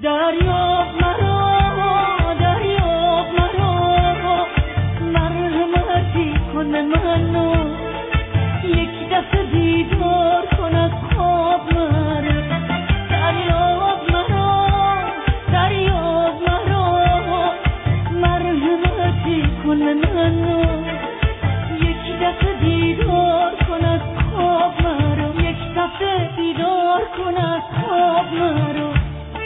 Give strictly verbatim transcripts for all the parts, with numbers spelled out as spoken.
دریاب مرا دریاب مرا مرحمتی کن منو یک دفعه دیدار کن از خواب مرا دریاب مرا دریاب مرا مرحمتی کن منو یک دفعه دیدار کن از خواب مرا یک دفعه دیدار کن از خواب مرا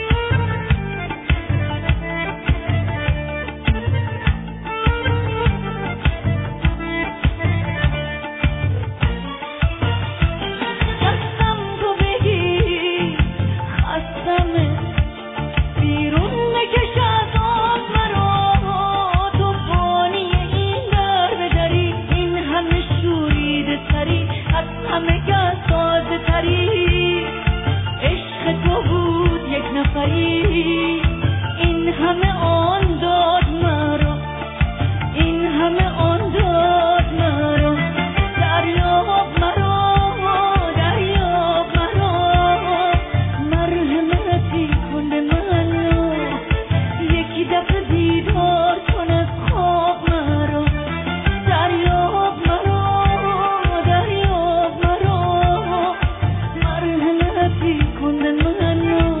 این همه آن داد مرا این همه آن داد مرا دریاب مرا دریاب مرا مرحمتی کن منو یک دفعه دیدار کن از خواب مرا دریاب مرا دریاب مرا مرحمتی کن منو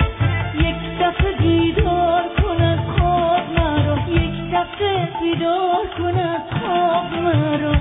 دیدار کن از خواب مرا یک دفعه دیدار کن از خواب مرا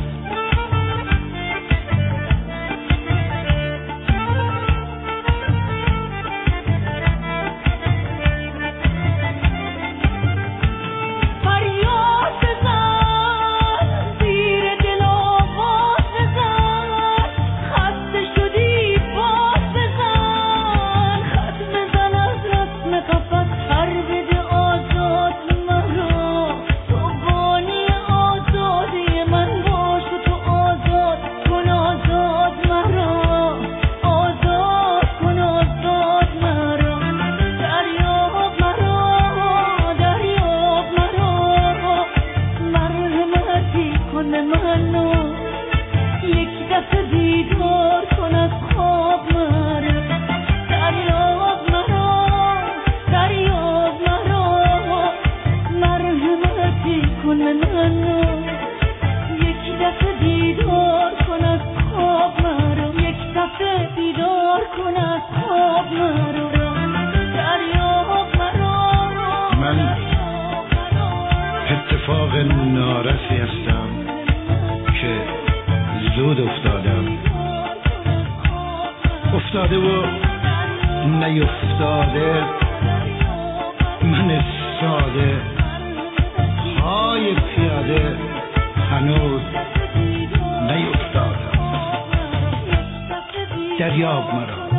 فریاد بزن زیر دل آواز بزن خسته شدی باز بزن خط بزن از رسم قفس هر بده آزاد مرا تو بانی آزادی من باش و تو آزاد کن آزاد مرا آزاد کن آزاد مرا دریاب مرا دریاب مرا مرحمتی کن منو یک دفعه دیدار کن از خواب مرا دریاب مرا دریاب مرا مرحمتی کن منو یک دفعه دیدار کن از خواب مرا یک دفعه دیدار کن از خواب مرا دریاب مرا من اتفاق نارسی هستم که زود افتادم افتاده و نیفتاده من ساده های پیاده هنوز نیفتادم دریاب مرا